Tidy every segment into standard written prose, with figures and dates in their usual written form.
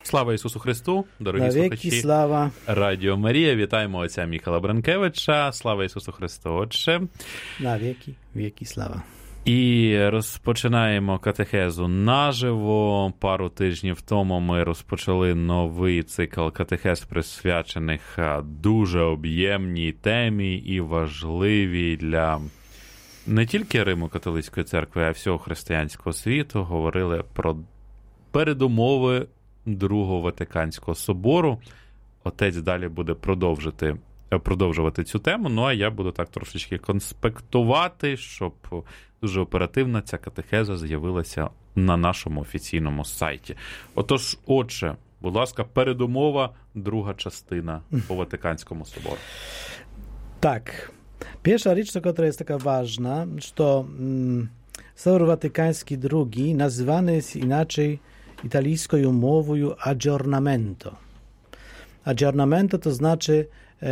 Слава Ісусу Христу, дорогі слухачі слава. Радіо Марія. Вітаємо отця Міхайла Бранкевича. Слава Ісусу Христу, Отче. На віки слава. І розпочинаємо катехезу наживо. Пару тижнів тому ми розпочали новий цикл катехез, присвячених дуже об'ємній темі і важливій для не тільки Римо-католицької церкви, а всього християнського світу. Говорили про передумови Другого Ватиканського собору. Отець далі буде продовжувати цю тему, ну а я буду так трошечки конспектувати, щоб дуже оперативно ця катехеза з'явилася на нашому офіційному сайті. Отож, отче, будь ласка, передумова, друга частина по Ватиканському собору. Так, pierwsza rzecz, która jest taka ważna, że Sobór Watykański II nazywany jest inaczej italijską mową aggiornamento. Aggiornamento to znaczy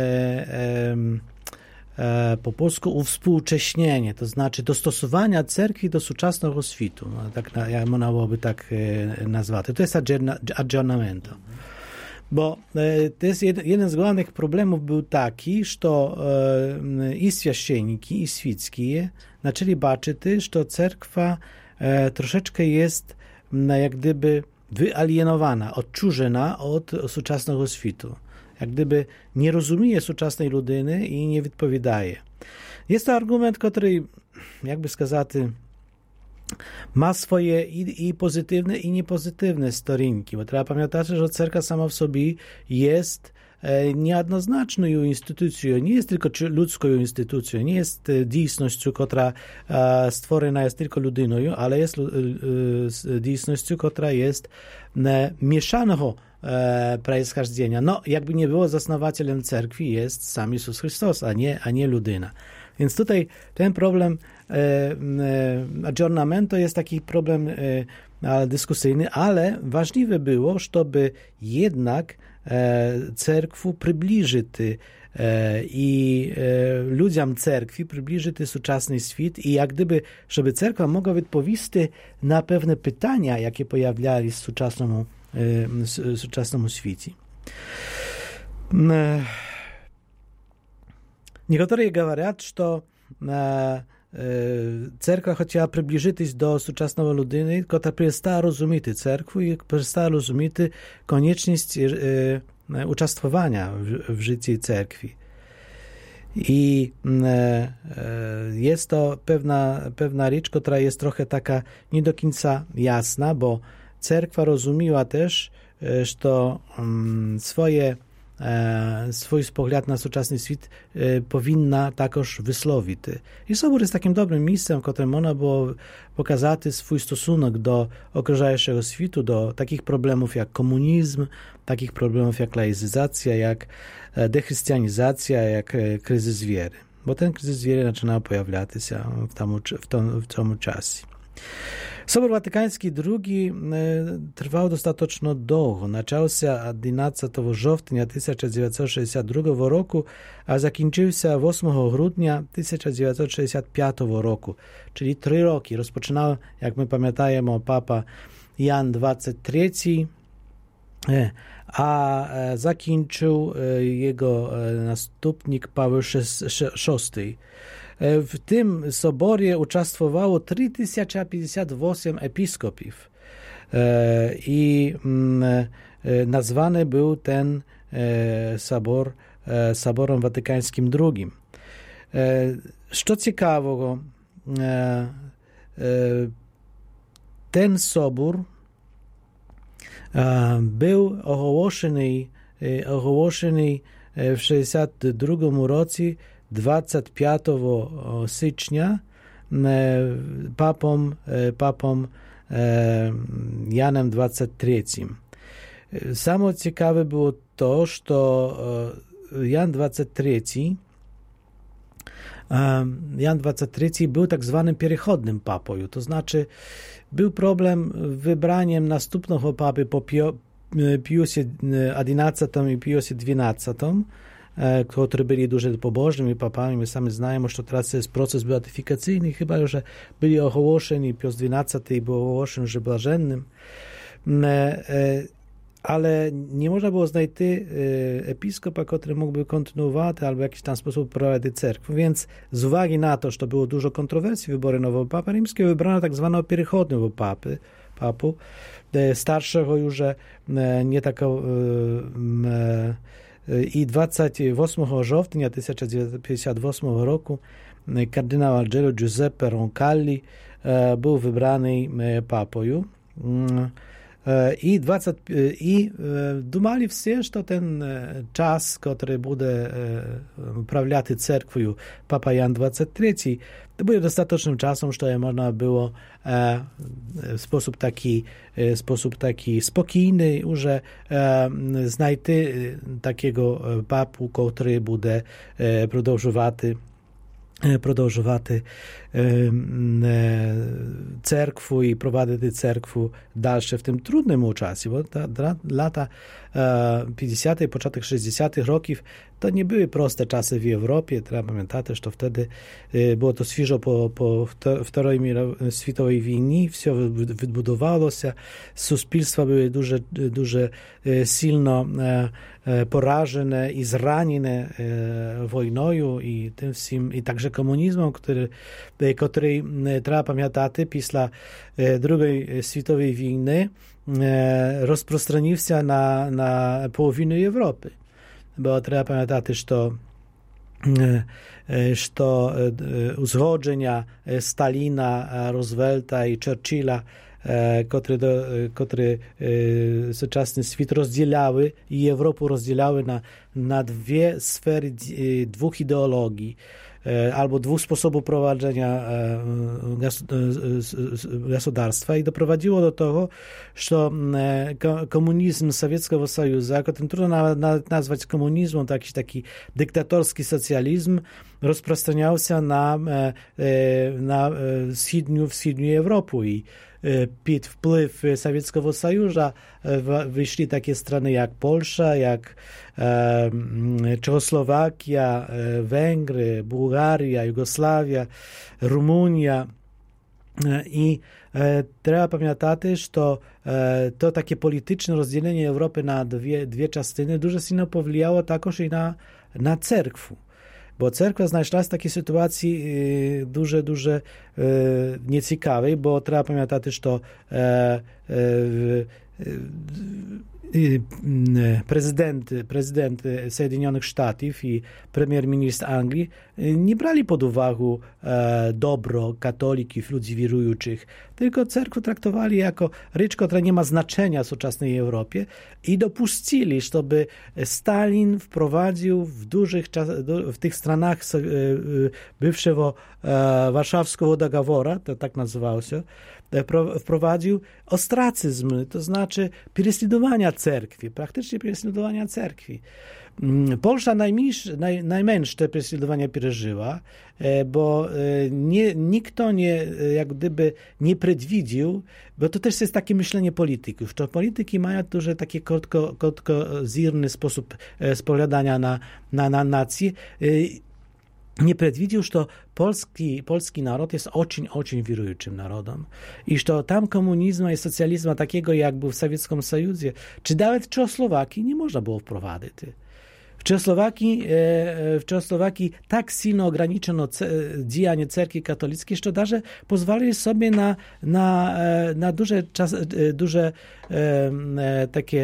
po polsku uwspółcześnienie, to znaczy dostosowania cerkwi do współczesnego świtu. No, tak można byłoby tak nazwać. To jest aggiornamento. Bo to jest jeden z głównych problemów był taki, że i święcieniki, i świeckie zaczęli baczyć, że cerkwa troszeczkę jest jak gdyby wyalienowana, odczurzona od współczesnego świtu. Jak gdyby nie rozumie współczesnej ludyny i nie odpowiadaje. Jest to argument, który, jakby сказати, ma swoje i pozytywne, i niepozytywne storinki, bo trzeba pamiętać, że cerkwa sama w sobie jest niejednoznaczną instytucją, nie jest tylko ludzką instytucją, nie jest dійsnością, która stworzona jest tylko ludyną, ale jest dійsnością, która jest mieszanego происхождения. No, jakby nie było, zasnowatelem cerkwi jest sam Jezus Chrystus, a nie ludyna. Więc tutaj ten problem aggiornamento jest taki problem dyskusyjny, ale ważliwe było, żeby jednak cerkwu przybliżyć i ludziom cerkwi przybliżyć współczesny świat i jak gdyby, żeby cerkwa mogła odpowiedzieć na pewne pytania, jakie pojawiali w współczesnym świecie. Niektórzy mówią, że cerkwa chciała przybliżyć do współczesnego ludyny, która przestała rozumieć cerkwu i przestała rozumieć konieczność uczestniczenia w życiu cerkwi. I jest to pewna rzecz, która jest trochę taka nie do końca jasna, bo cerkwa rozumiała też, że swój pogląd na współczesny świat powinna takoż wysłowić. I Sobór jest takim dobrym miejscem, w którym można było pokazać swój stosunek do okrużającego światu, do takich problemów jak komunizm, takich problemów jak laicyzacja, jak dechrystianizacja, jak kryzys wiery. Bo ten kryzys wiery zaczyna pojawiać się w tym czasie. Sobór Watykański II trwał dostatecznie długo. Zaczął się 11 września 1962 roku, a zakończył się 8 grudnia 1965 roku, czyli 3 roki. Rozpoczynał, jak my pamiętajemy, papa Jan XXIII, a zakończył jego następnik Paweł VI. W tym soborze uczestniczyło 3058 episkopów i nazwany był ten sobor Soborem Watykańskim II. Co ciekawego, ten sobór był ogłoszony w 1962 roku 25 stycznia papą Janem XXIII. Samo ciekawe było to, że Jan XXIII był tak zwanym przechodnim papą, to znaczy był problem z wybraniem następnego papy po Piusie XI i Piusie XII, którzy byli дуже pobożnymi papami. My sami znamy, że teraz jest proces beatyfikacyjny, chyba że byli ogłoszeni, Pius XII był ogłoszony, że błażennym. ale nie można było znайти episkopa, który mógłby kontynuować albo w jakiś tam sposób prowadzić cerkiew. Więc z uwagi na to, że było dużo kontrowersji w wyborze nowego Papa Rimskiego, wybrano tak zwanego pierychodnego papu, starszego już, nie takiego i 28 września 1958 roku kardynał Angelo Giuseppe Roncalli był wybrany papoju. I думали все, что ten czas, który będzie uprawiać cerkwią Papa Jan XXIII, to będzie dostatecznym czasem, żeby można było w sposób taki spokojny, że znajść takiego papu, który będzie продовжувати церкву і провадити церкву далі в тим трудному часі. Бо лата 50-х, початок 60-х років to nie były proste czasy w Europie. Trzeba pamiętać, że wtedy było to świeżo po II światowej wojnie. Wszystko wybudowało się. Suspilstwa były дуже silno porażone i zranione wojną i tym wszystkim, i także komunizmem, który trzeba pamiętać, pisla II światowej wojny rozprostranil się na połowinę Europy. Bo trzeba pamiętać, że uzgodnienia Stalina, Roosevelta i Churchilla, które współczesny świat rozdzielały i Europę rozdzielały na dwie sfery, dwóch ideologii albo dwóch sposobów prowadzenia gospodarstwa i doprowadziło do tego, że komunizm Sowieckiego Sojuszu, który trudno nazwać komunizmem, taki dyktatorski socjalizm, rozprostaniał się na wschodnią Europę i pod wpływ Sowieckiego Sojuszu wyszli takie strony jak Polsza, jak Czechosłowakia, Węgry, Bułgaria, Jugosławia, Rumunia i trzeba pamiętać, że to takie polityczne rozdzielenie Europy na dwie części dużo silno powpływało także i na cerkwu. Bo cerkwa znalazła się w takiej sytuacji дуже nieciekawej, bo trzeba pamiętać, że prezydent Zjednoczonych Stanów i premier-ministr Anglii nie brali pod uwagę dobro katolików, ludzi wierujących, tylko cerkwę traktowali jako rzecz, która nie ma znaczenia w współczesnej Europie i dopuścili, żeby Stalin wprowadził w tych stronach bywszego warszawskiego dogovora, to tak nazywało się, wprowadził ostracyzm, to znaczy prześladowania cerkwi, praktycznie prześladowania cerkwi. Polska najmniejsze te prześladowania przeżyła, bo nikt jak gdyby nie przewidział, bo to też jest takie myślenie polityków, że polityki mają duże takie krótkowzorny sposób spoglądania na nację. Nie przewidział, że polski naród jest очень wierującym narodem i że tam komunizmu i socjalizmu takiego, jak był w Sowieckim Sojuzie, czy nawet w Czechosłowacji nie można było wprowadzić. W Czechosłowacji tak silno ograniczono działanie cerkwi katolickiej, że даже pozwolili sobie na duże takie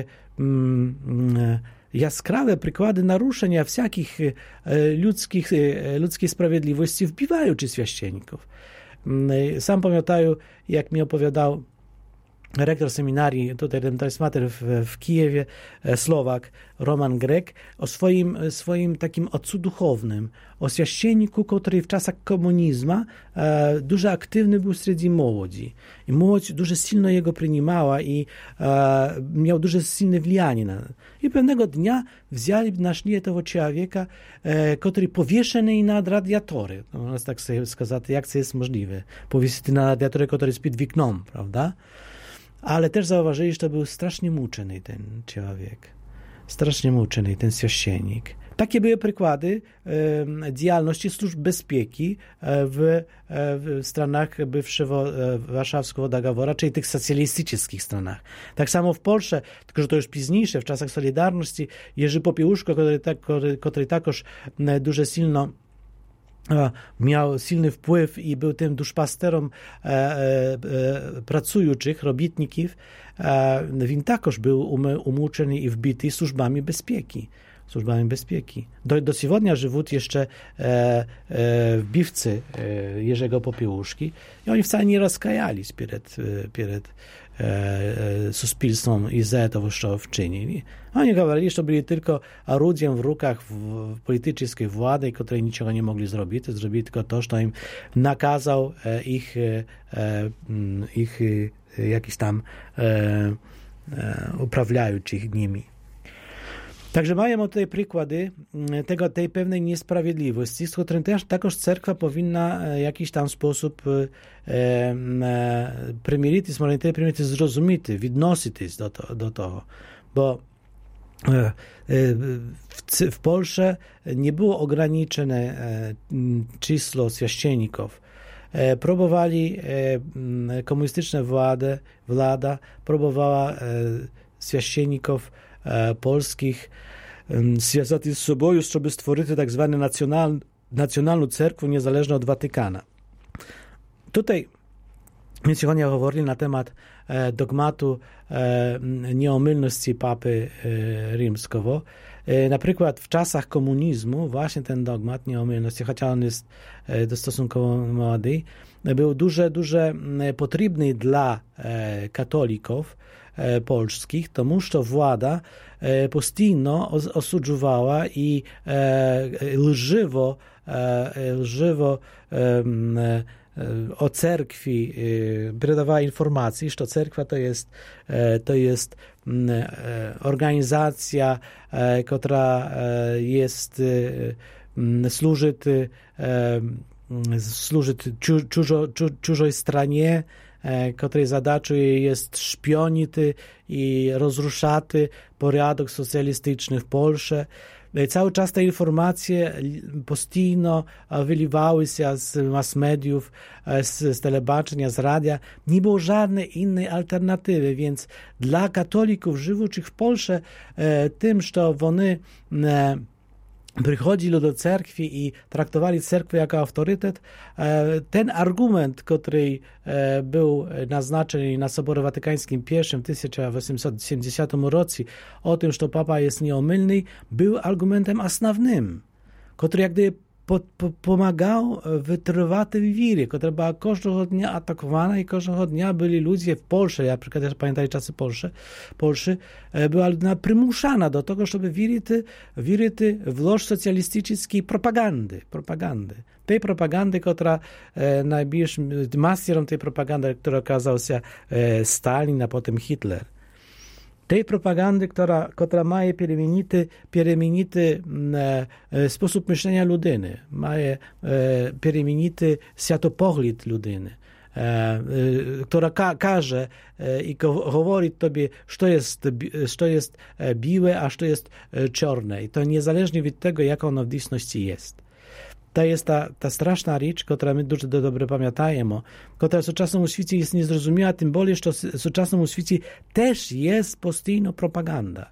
jaskrawe przykłady naruszenia wszelkich ludzkiej sprawiedliwości wbiwaючи święcenników. Sam pamiętam, jak mi opowiadał rektor seminarii, tutaj Redemptoris Mater w Kijewie, Słowak, Roman Grek, o swoim takim odcu duchownym, o święcenniku, który w czasach komunizmu dużo aktywny był wśród młodzi. I młodź dużo silno jego przyjmowała i miał duże silne wpływanie. I pewnego dnia wzięli нашli tego człowieka, który powieszony nad radiatory. Można tak sobie сказать, jak to jest możliwe. Powiesić na radiatory, który jest pod wikną, prawda? Ale też zauważyli, że to był strasznie muczony ten człowiek. strasznie muczony, ten święcennik. Takie były przykłady działalności służb bezpieki w stronach bywszego warszawskiego dogoworu, czyli tych socjalistycznych stronach. Tak samo w Polsce, tylko że to już późniejsze, w czasach Solidarności, Jerzy Popiełuszko, który także дуже silno miał silny wpływ i był tym duszpasterem pracujących, robitników, on także był umuczony i wbity służbami bezpieki. Do сегодня живут jeszcze wbivcy Jerzego Popiełuszki i oni wcale nie rozkajались przed suspilstwem i za to, co wczynili. Oni mówili, że byli tylko орудием w rukach politycznej władzy, której niczego nie mogli zrobić. Zrobili tylko to, co im nakazał ich jakiś tam uprawiających nimi. Także mamy tutaj przykłady tej pewnej niesprawiedliwości, z którym też takoż cerkwa powinna w jakiś tam sposób примиритись, może nie tyle примиритись, zrozumieć, odnosić do tego. Bo w Polsce nie było ograniczone czysło święcenników. Próbowali komunistyczna władza próbowała święcenników polskich związać z sobą, żeby stworzyć tak zwaną nacjonalną cerkwę niezależną od Watykana. Tutaj więc oni mówili na temat dogmatu nieomylności papy rzymskiego. Na przykład w czasach komunizmu właśnie ten dogmat nieomylności, chociaż on jest stosunkowo młody, był дуже potrzebny dla katolików polskich, тому що władza постійно осуджувала i lżywo o cerkwi przekazywała informacje, że cerkwa to jest organizacja, która służy cudzej stronie, której zadачą jest szpionić i rozruszać porządek socjalistyczny w Polsce. Cały czas te informacje postійно wyliwały się z mass mediów, z telebaczenia, z radia. Nie było żadnej innej alternatywy, więc dla katolików żyjących w Polsce tym, że oni przychodzili do cerkwi i traktowali cerkwę jako autorytet, ten argument, który był naznaczony na Soborze Watykańskim I w 1870 roku o tym, że papa jest nieomylny, był argumentem основnym, który jak gdyby pomagał wytrwać w wierze, która była każdego dnia atakowana i każdego dnia byli ludzie w Polsce, ja przykład pamiętam czasy Polsce, była ludzina przymuszana do tego, żeby wierzyć w ложь socjalistycznej propagandy. Tej propagandy, która najbliższym masterem tej propagandy, która okazał się Stalin, a potem Hitler. Tej propagandy, która ma переменity sposób myślenia ludyny, ma переменity światopogląd ludyny, która każe i mówi tobie, co jest białe, a co jest czarne. I to niezależnie od tego, jaka ono w dzisiejszości jest. To jest ta straszna rzecz, która my дуже dobrze pamiętajemy, która w współczesnym świecie jest niezrozumiała, tym bardziej, że w współczesnym świecie też jest postійno propaganda.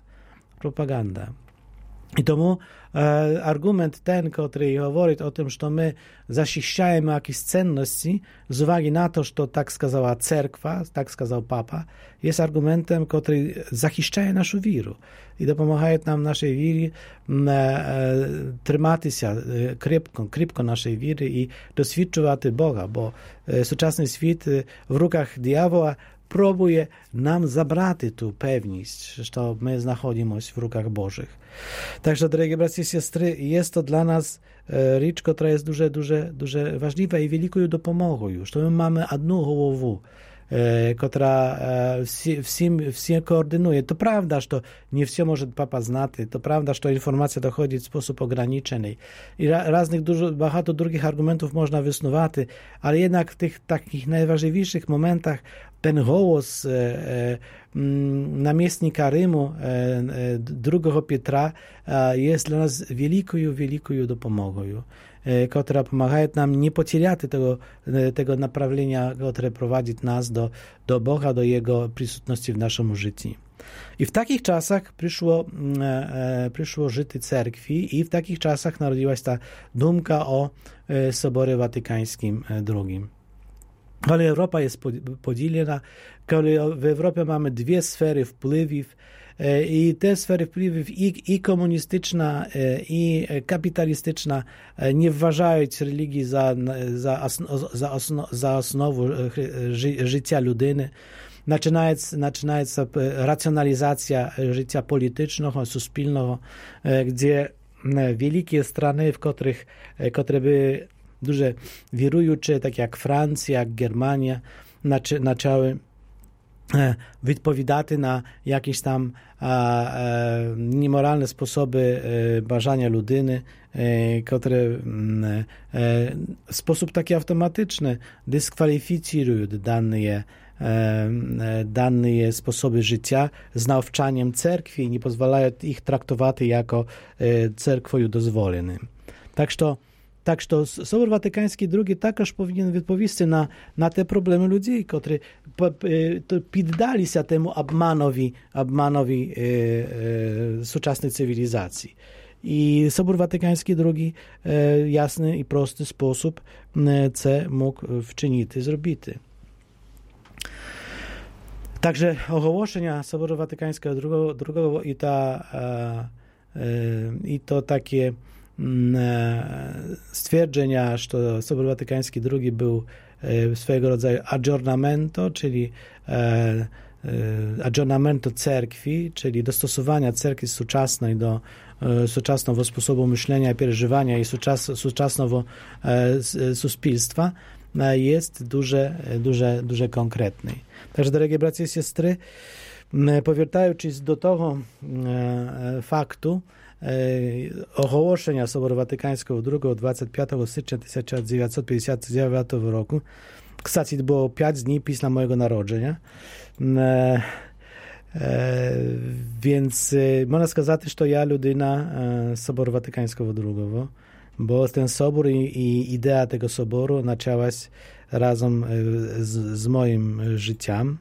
I tomu argument ten, który mówi o tym, że my защищаем jakieś cenności, z uwagi na to, że tak skazała cerkwa, tak skazał papa, jest argumentem, który защищає naszą wierę i dopomaga nam naszej wiery trzymać się krepko naszej wiary i doświadczać Boga, bo współczesny świat w rukach diabła próbuje nam zabrać tu pewność, że my znajdujemy się w rukach Bożych. Także, drogie bracia i siostry, jest to dla nas rzecz, która jest дуже ważna i wielką dopomogą już. To my mamy jedną głowę. która всім координує. То правда, що не все може папа знати, то правда, що інформація доходить в спосіб ograniczony. І багато других аргументів можна виснувати, але jednak w tych takich najważniejszych momentach ten głos namiestnika Rymu, drugiego Piotra, jest dla nas wielką dopomogą, która pomaga nam nie poтерять tego направления, które prowadzi nas do Boga, do Jego присутności w naszym życiu. I w takich czasach przyszło życie cerkwi i w takich czasach narodziła się ta dumka o Soborze Watykańskim II. Ale Europa jest podzielona, w Europie mamy dwie sfery wpływów i te sfery wpływów i komunistyczna, i kapitalistyczna nie uważają religii za osnowę życia ludyny. Zaczynaється racjonalizacja życia politycznego, suspilnego, gdzie wielkie strony, które były duże wirujące, tak jak Francja, jak Germania, zaczęły odpowiadać na jakieś tam niemoralne sposoby bażania ludyny, które w sposób taki automatyczny dyskwalifikują dane sposoby życia z nauczaniem cerkwi i nie pozwalają ich traktować jako cerkwią dozwolenym. Tak, że Sobór Watykański II także powinien odpowiedzieć na te problemy ludzi, którzy poddali się temu obmanowi współczesnej cywilizacji. I Sobór Watykański II jasny i prosty sposób це mógł wczynić, zrobić. Także ogłoszenia Soboru Watykańskiego II i to takie stwierdzenia, że Sobór Watykański II był swego rodzaju aggiornamento, czyli aggiornamento cerkwi, czyli dostosowania cerkwi współczesnej do współczesnego sposobu myślenia i przeżywania i współczesnego suspilstwa, jest duże konkretny. Także, drogie bracie i siostry, powracając do tego faktu, ogłoszenia Soboru Watykańskiego II 25 stycznia 1959 roku, kстати, było 5 dni pісля mojego narodzenia, więc można сказать, że ja ludyna Soboru Watykańskiego II, bo ten sobór i idea tego soboru zaczęła się razem z moim życiem.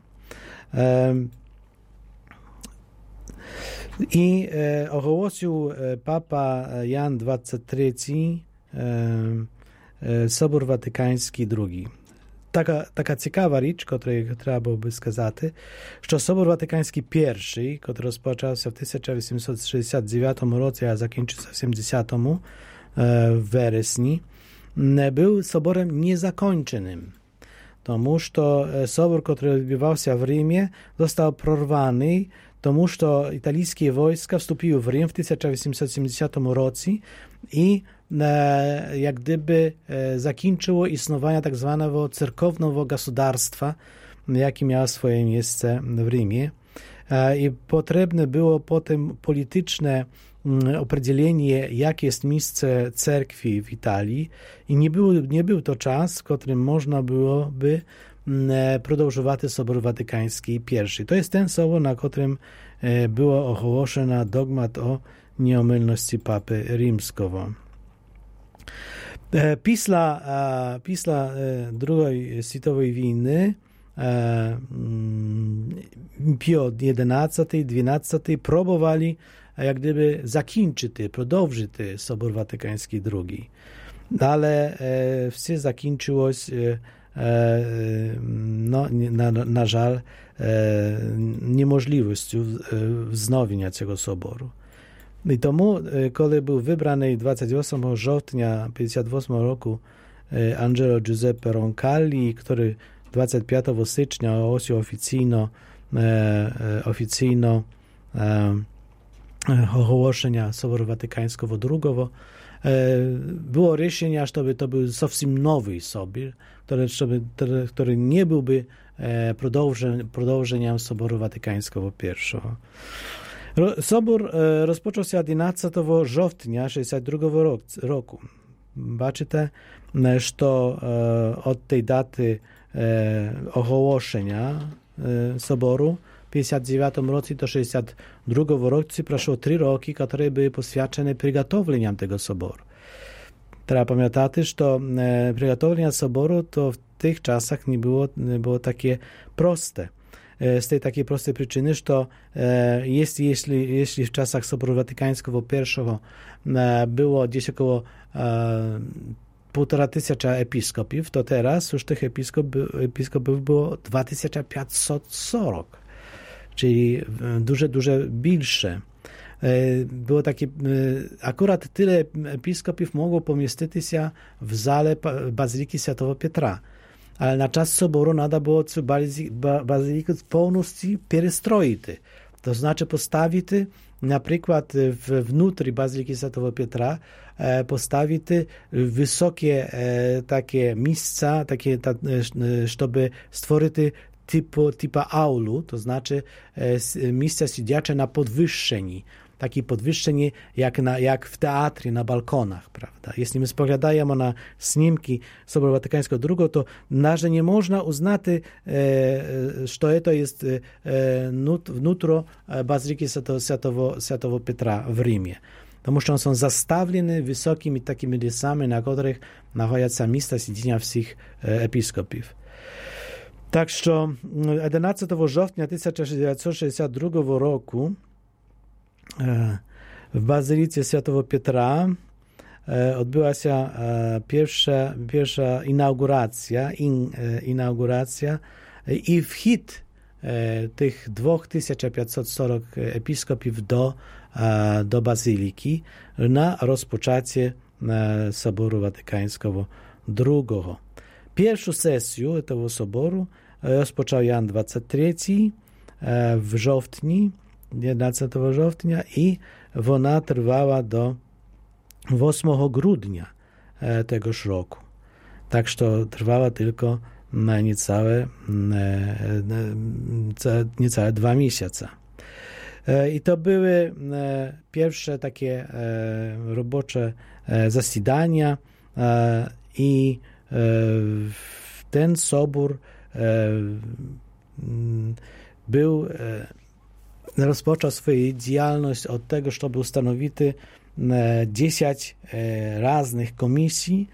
I ogłosił Papa Jan XXIII Sobór Watykański II. Taka ciekawa rzecz, której trzeba byłoby сказать, że Sobór Watykański I, który rozpoczął się w 1869 roku, a zakończył się w 70 w wrześniu, był soborem niezakończonym. Тому що собор, który odbywał się w Rzymie, został prorwany, тому що італійські wojska wstąpiły w Rzym w 1870 roku i jak gdyby zakończyło istnienie tak zwanego cerkownego gospodarstwa, jakie miało swoje miejsce w Rzymie. I potrzebne było potem polityczne określenie, jakie jest miejsce cerkwi w Italii i nie był to czas, w którym można byłoby продовжувати Собор Watykański I. To jest ten sobor, na którym było ogłoszony dogmat o nieomylności Papy Rzymskiego. Після Другої світової війни Pio XI, XII próbowali jak gdyby zakończyć, продовжити Sobór Watykański II. Ale wszystko zakończyło się na żal niemożliwością wznowienia tego soboru. I tomu, kiedy był wybrany 28 sierpnia 1958 roku Angelo Giuseppe Roncalli, który 25 stycznia ogłosił oficjalnie ogłoszenia Soboru Watykańskiego II, było решение, żeby to był całkiem nowy sobór, który nie byłby продовженням Собору Ватиканського I. Собор розпочався 11 жовтня 62 року. Бачите, що від тієї дати оголошення Собору w 59 roce do 62 roku przeszło 3 roki, które były poświadczone przygotowleniom tego soboru. Trzeba pamiętać, że przygotowanie soboru to w tych czasach nie było takie proste. Z tej takiej prostej przyczyny, że jeśli w czasach Soboru Watykańskiego I było gdzieś około 1500 episkopów, to teraz już tych episkopów było 2540, czyli dużo bільше. Było takie, akurat tyle episkopów mogło pomieścić się w zale Bazyliki Świętego Piotra. Ale na czas soboru nada było tę bazylikę w pełności przestroić. To znaczy postawić na przykład wnutri Bazyliki Świętego Piotra postawić wysokie takie miejsca, takie, żeby stworzyć typa aulu, to znaczy miejsca siedziacze na podwyższeniu. Takie podwyższenie jak w teatrze, na balkonach, prawda? Jeśli my spoglądamy na snimki Soboru Watykańskiego II, to nagle nie można uznać, że to jest wnutro Bazyliki Świętego Piotra w Rzymie. Потому что są zastawione wysokimi takimi lisami, na których znajduje się miejsca siedzienia wszystkich episkopów. Tak, że 11 września 1962 roku w Bazylice Świętego Piotra odbyła się pierwsza inauguracja i wchód tych 2540 episkopów do Bazyliki na rozpoczęcie Soboru Watykańskiego II. Pierwszą sesję tego soboru rozpoczął Jan XXIII w żowtni, 11 żowtnia i ona trwała do 8 grudnia tegoż roku. Tak, że trwała tylko niecałe 2 miesiące. I to były pierwsze takie robocze zasiadania i ten sobór rozpoczął swoją działalność od tego, żeby ustanowić 10 różnych komisji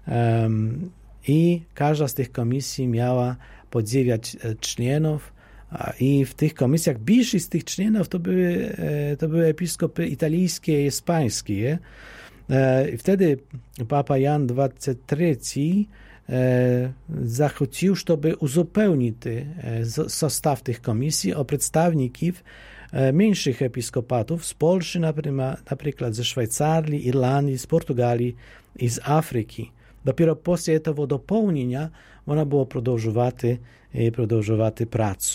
i każda z tych komisji miała po 9 członków i w tych komisjach większość z tych członków to były episkopy italijskie i hiszpańskie. I wtedy Papa Jan XXIII zachęcił, żeby uzupełnić zestaw tych komisji o przedstawników mniejszych episkopatów z Polski, na przykład ze Szwajcarii, Irlandii, z Portugalii i z Afryki. Dopiero po tego dopełnienia można było продовжувати pracę.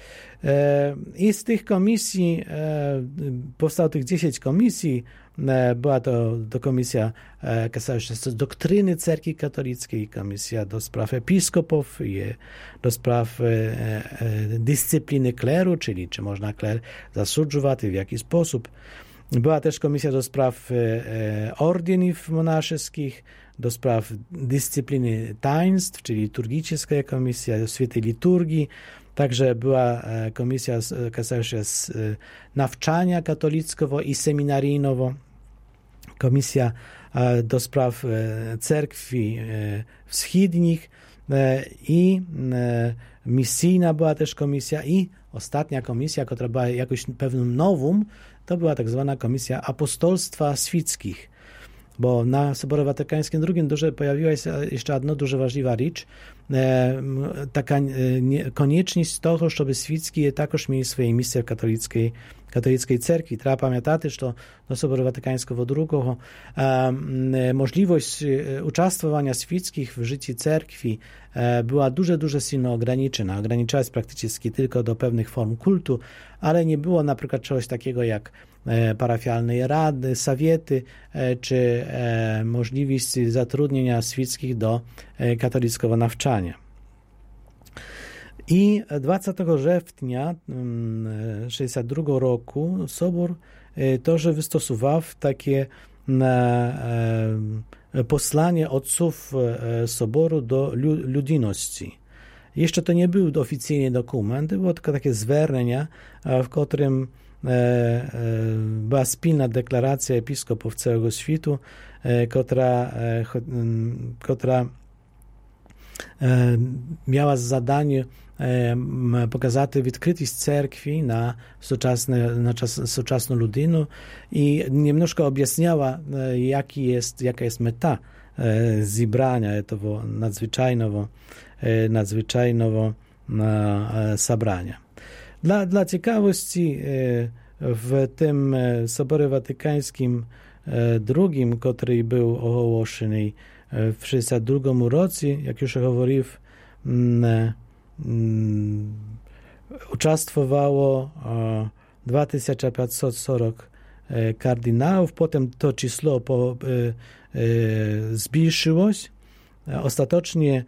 I z tych komisji powstało tych 10 komisji. Była to komisja kasająca się doktryny Cerkwi Katolickiej, komisja do spraw episkopów, do spraw dyscypliny kleru, czyli czy można kler zasłużować, w jaki sposób. Była też komisja do spraw ordynów monaszeskich, do spraw dyscypliny taństw, czyli liturgicka komisja, do świętej liturgii. Także była komisja kasająca się nawczania katolickiego i seminaryjnego, komisja do spraw cerkwi wschodnich i misyjna była też komisja i ostatnia komisja, która była jakoś pewnym nowum, to była tak zwana komisja apostolstwa świeckich. Bo na Soborze Watykańskim II pojawiła się jeszcze jedna dużo ważliwa rzecz, taka konieczność tego, żeby świeckie także mieli swoje miejsce w katolickiej cerkwi. Trzeba pamiętać, że do Soboru Watykańskiego II możliwość uczestniczenia świeckich w życiu cerkwi była dużo silno ograniczona. Ograniczała się praktycznie tylko do pewnych form kultu, ale nie było na przykład czegoś takiego jak parafialnej rady, sowiety, czy możliwość zatrudnienia świeckich do katolickiego nawczania. I 20 czerwca 1962 roku Sobór też wystosował takie posłanie ojców Soboru do ludności. Jeszcze to nie był oficjalny dokument, było tylko takie zwernienie, w którym była wspólna deklaracja episkopów całego światu, która miała zadanie pokazać odkrytość cerkwi na współczesną ludzinę i niemnożko objaśniała, jaka jest meta zebrania tego nadzwyczajnego sabrania. Dla ciekawości w tym Soborze Watykańskim II, który był ogłoszony w 1962 roku, jak już mówiłem, uczestniczyło 2540 kardynałów, potem to czysło zmniejszyło się. Ostatecznie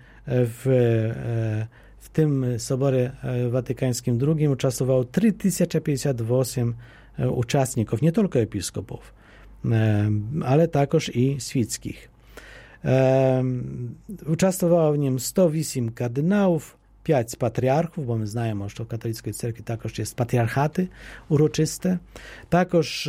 w tym Soborze Watykańskim II uczestniczyło 3058 uczestników, nie tylko episkopów, ale także i świeckich. Uczestniczyło w nim 108 kardynałów, 5 patriarchów, bo my znamy, że w katolickiej cerkwi także jest patriarchaty uroczyste, także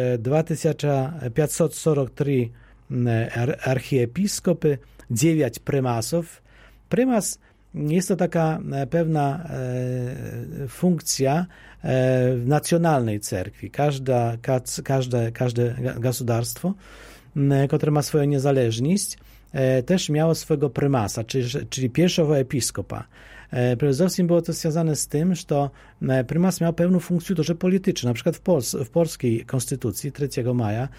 2543 archiepiskopy, 9 prymasów. Prymas jest to taka pewna funkcja w nacjonalnej cerkwi. Każde gospodarstwo, które ma swoją niezależność, też miało swojego prymasa, czyli pierwszego episkopa. Przede wszystkim było to związane z tym, że prymas miał pewną funkcję też polityczną. Na przykład w polskiej konstytucji 3 maja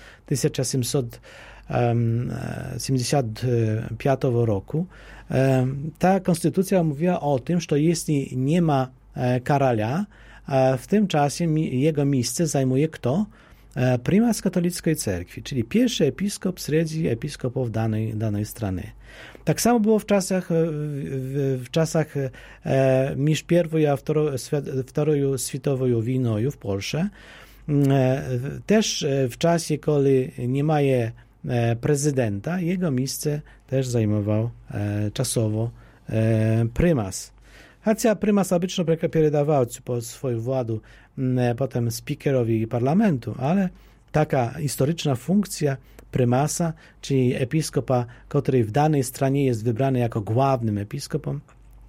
1775 roku ta konstytucja mówiła o tym, że jeśli nie ma karalia, w tym czasie jego miejsce zajmuje kto? Prymas katolickiej cerkwi, czyli pierwszy episkop wśród episkopów danej strony. Tak samo było w czasach między pierwszą a drugą światową wojną w Polsce. Też w czasie, kiedy nie ma prezydenta, jego miejsce też zajmował czasowo prymas. Chociaż prymas obyčno передавał swoją władzę potem speakerowi parlamentu, ale taka historyczna funkcja prymasa, czyli episkopa, który w danej stronie jest wybrany jako głównym episkopem,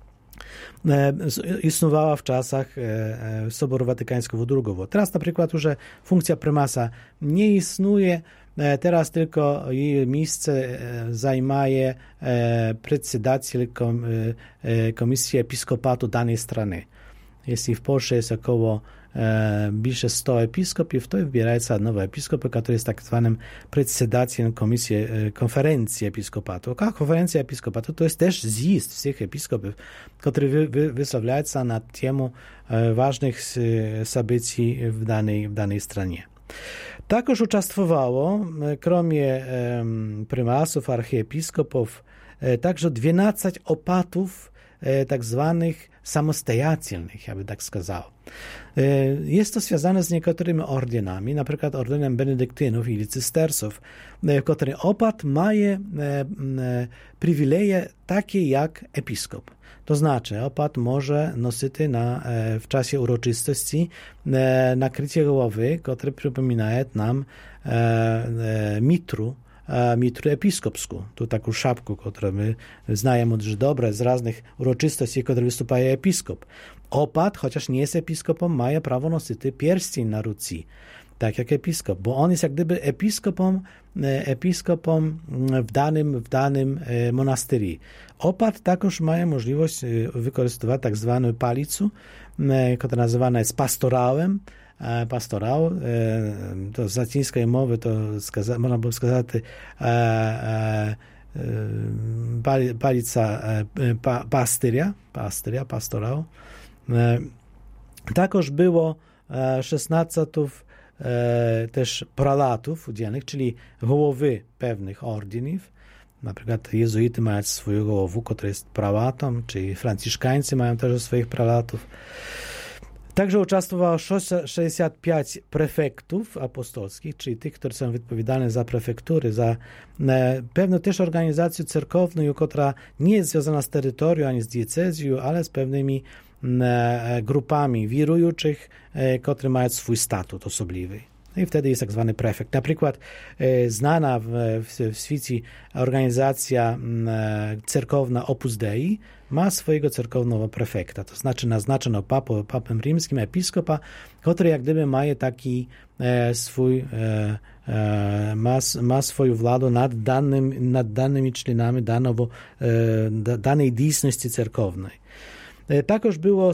istniała w czasach Soboru Watykańskiego II. Teraz na przykład już funkcja prymasa nie istnieje, teraz tylko jej miejsce zajmuje przedstawiciel Komisji Episkopatu danej strony. Jeśli w Polsce jest około bliżej 100 episkopów, to wybierają nowe episkopy, który jest tak zwanym przedstawicielem konferencji episkopatu. A konferencja episkopatu to jest też zjazd wszystkich episkopów, który wysławiają na temat ważnych zabytki w danej stronie. Także uczestniczyło, kromie prymasów, archiepiskopów, także 12 opatów tak zwanych samostoятельnych, ja bym tak сказał. Jest to związane z niektórymi ordynami, na przykład ordynem benedyktynów i cystersów, który opat ma przywileje takie jak episkop. To znaczy, opat może nosić w czasie uroczystości nakrycie głowy, które przypomina nam mitru episkopską, tu taką szapkę, którą my znajemy od Żydobra, z różnych uroczystości, które występuje episkop. Opat, chociaż nie jest episkopem, ma prawo nosić pierścień na ruci, tak jak episkop, bo on jest jak gdyby episkopem w danym monasterii. Opat także ma możliwość wykorzystywać tak zwaną palicę, która nazywana jest pastorałem. Pastorał, to z łacińskiej mowy to można by сказać palica pastorał. Także było 16 też pralatów udzielnych, czyli głowy pewnych ordynów, Na przykład jezuity mają swojego głowu, który jest prałatą, czy franciszkańcy mają też swoich prałatów. Także uczestniczyło 65 prefektów apostolskich, czyli tych, którzy są odpowiedzialni za prefektury, za pewną też organizację cerkowną, która nie jest związana z terytorium ani z diecezją, ale z pewnymi grupami wirujących, które mają swój statut osobliwy. I wtedy jest tak zwany prefekt. Na przykład znana w Szwecji organizacja cerkowna Opus Dei ma swojego cerkownego prefekta, to znaczy naznaczono papem rzymskim episkopa, który jak gdyby ma taki swój ma swoją władzę nad danymi członami danej dійсності cerkownej. Також było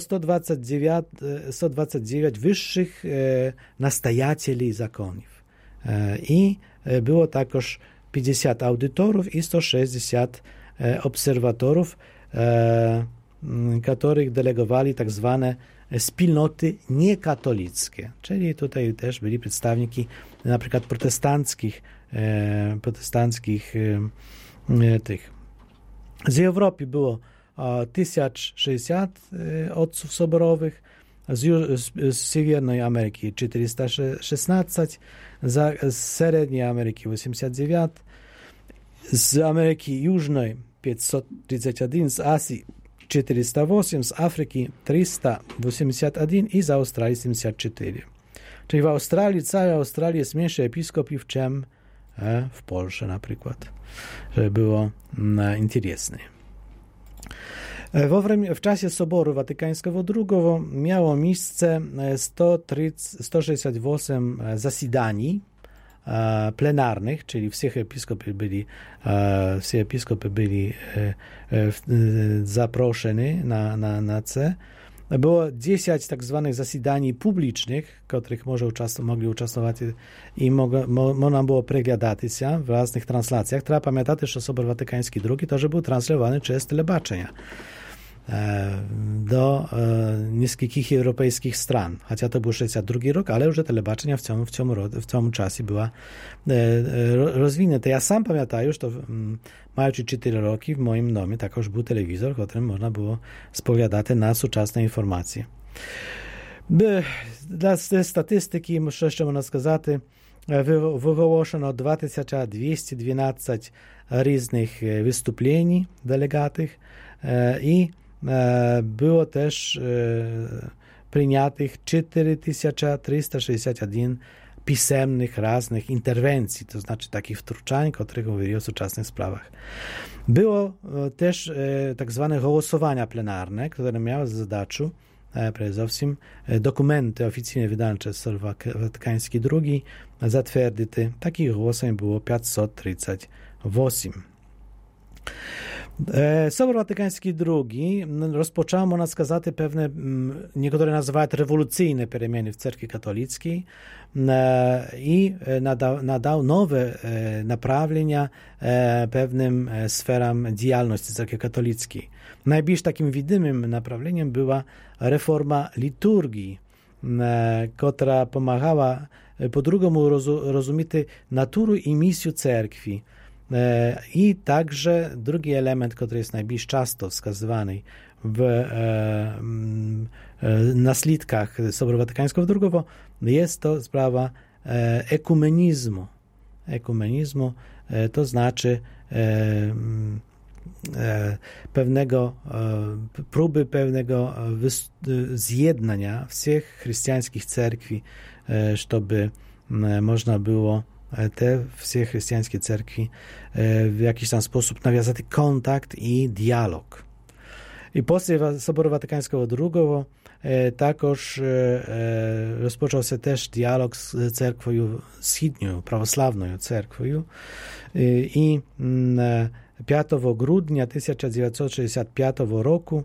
129 wyższych nastajateli zakonów. I było також 50 audytorów i 160 obserwatorów, których delegowali tak zwane wspólnoty niekatolickie. Czyli tutaj też byli przedstawniki na przykład protestanckich tych. Z Europy było 1060 ojców soborowych, z Siewernej Ameryki 416, z Średniej Ameryki 89, z Ameryki Jużnej 531, z Azji 408, z Afryki 381 i z Australii 74. Czyli w Australii, całej Australii jest mniejszy episkopów, czym w Polsce na przykład. Żeby było interesne. W czasie Soboru Watykańskiego II miało miejsce 168 zasidań plenarnych, czyli wszyscy episkopy byli zaproszeni na C. Było 10 tak zwanych zasidań publicznych, w których mogli uczestniczyć i można było przeglądać się w różnych translacjach. Trzeba pamiętać, że Sobor Watykański II to, że był translowany przez telebaczenia do niskich europejskich stron. Chociaż to był 62 rok, ale już telebaczenia w tym czasie była rozwinięte. Ja sam pamiętam, że to mając 4 roki w moim domie także był telewizor, w którym można było spoglądać na współczesne informacje. Dla statystyki muszę jeszcze сказать, wygłoszono 2212 różnych wystąpień delegatów i było też przyjętych 4361 pisemnych, różnych interwencji, to znaczy takich wtrącań, których mówili o współczesnych sprawach. Było też tak zwane głosowania plenarne, które miały za zadaczu przede wszystkim dokumenty oficjalnie wydane przez Sobór Watykański II zatwierdzić. Takich głosowań było 538. Sobór Watykański II rozpoczął, można сказать, pewne, niektóre nazywają rewolucyjne przemiany w cerkwi katolickiej i nadał nowe naprawienia pewnym sferom działalności cerkwi katolickiej. Najbliższym takim widymym naprawieniem była reforma liturgii, która pomagała po-drugiemu rozumieć naturę i misję cerkwi. I także drugi element, który jest najbardziej często wskazywany w naslідkach Soboru Watykańskiego II, jest to sprawa ekumenizmu. Ekumenizmu to znaczy próby pewnego zjednania wszystkich chrześcijańskich cerkwi, żeby można było te wszystkie chrześcijańskie cerkwi w jakiś tam sposób nawiązać kontakt i dialog. I po Soboru Watykańskiego II także rozpoczął się też dialog z cerkwią wschodnią, prawosławną cerkwią i 5 grudnia 1965 roku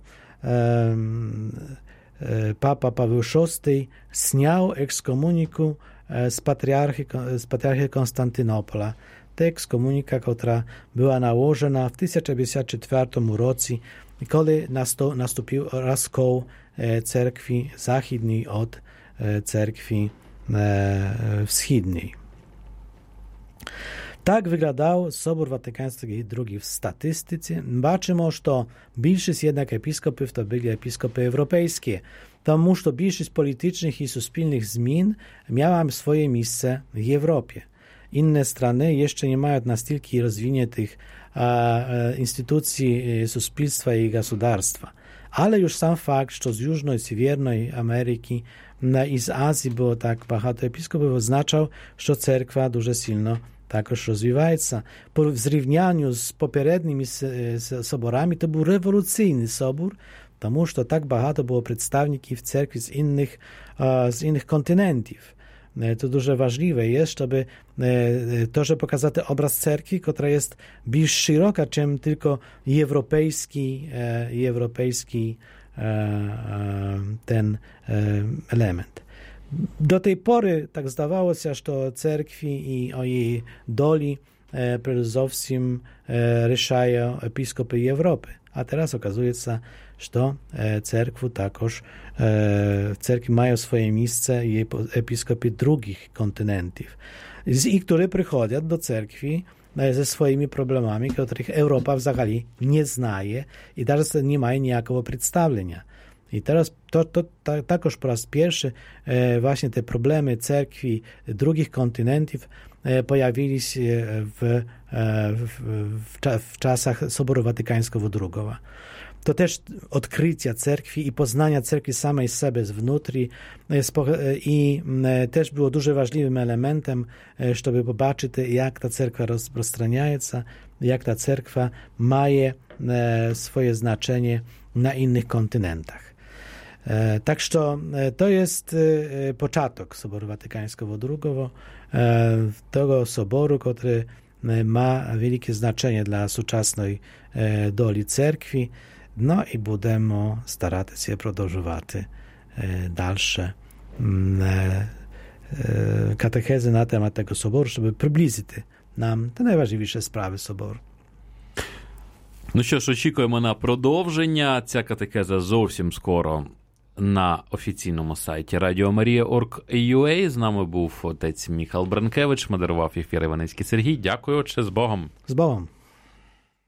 Papa Paweł VI zniał ekskomunikę z patriarchy Konstantynopola. Ta ekskomunika, która była nałożona w 1954 roku, kiedy nastąpił rozkol cerkwi zachodniej od cerkwi wschodniej. Так виглядав Собор Ватиканський II в статистиці. Бачимо, що більшість jednak епіскопів то були епіскопи європейські, тому що більшість політичних і суспільних змін miała swoje miejsce w Europie. Inne strony jeszcze nie mają настільки розвинутих instytucji суспільства і государства. Але już sam fakt, що з Южної, Сєвєрної Америки і з Азії було так багато епіскопів, означав, що церква дуже сильно також розвивається. В зрівнянні з попередніми соборами, то був революційний собор, тому що так багато було представників церкви з інших континентів. To дуже важливе jest, żeby też pokazać obraz cerkwi, która jest bardziej szeroka, czym tylko europejski ten element. Do tej pory tak zdawało się, że cerkwi i o jej doli przede wszystkim решаją episkopy Europy. A teraz okazuje się, że cerkwi mają swoje miejsce i episkopy drugich kontynentów, i które przychodzą do cerkwi ze swoimi problemami, których Europa w ogóle nie znaje i teraz nie ma niejako przedstawienia. I teraz to także po raz pierwszy właśnie te problemy cerkwi drugich kontynentów pojawili się w czasach Soboru Watykańskiego II. To też odkrycia cerkwi i poznania cerkwi samej siebie z wnutri i też było дуже ważnym elementem, żeby zobaczyć, jak ta cerkwa rozprostranjaje się, jak ta cerkwa ma swoje znaczenie na innych kontynentach. Tak, że to jest początek Soboru Watykańskiego II, tego soboru, który ma wielkie znaczenie dla współczesnej doli cerkwi. No i będziemy starać się продовжувати dalsze katechezy na temat tego soboru, żeby przybliżyć nam te najważniejsze sprawy soboru. Ну що ж, очікуємо на продовження. Ця катехеза зовсім скоро на офіційному сайті radiomaria.org.ua. З нами був отець Міхал Бранкевич, модерував ефір Іваницький Сергій. Дякую, отче, з Богом. З Богом.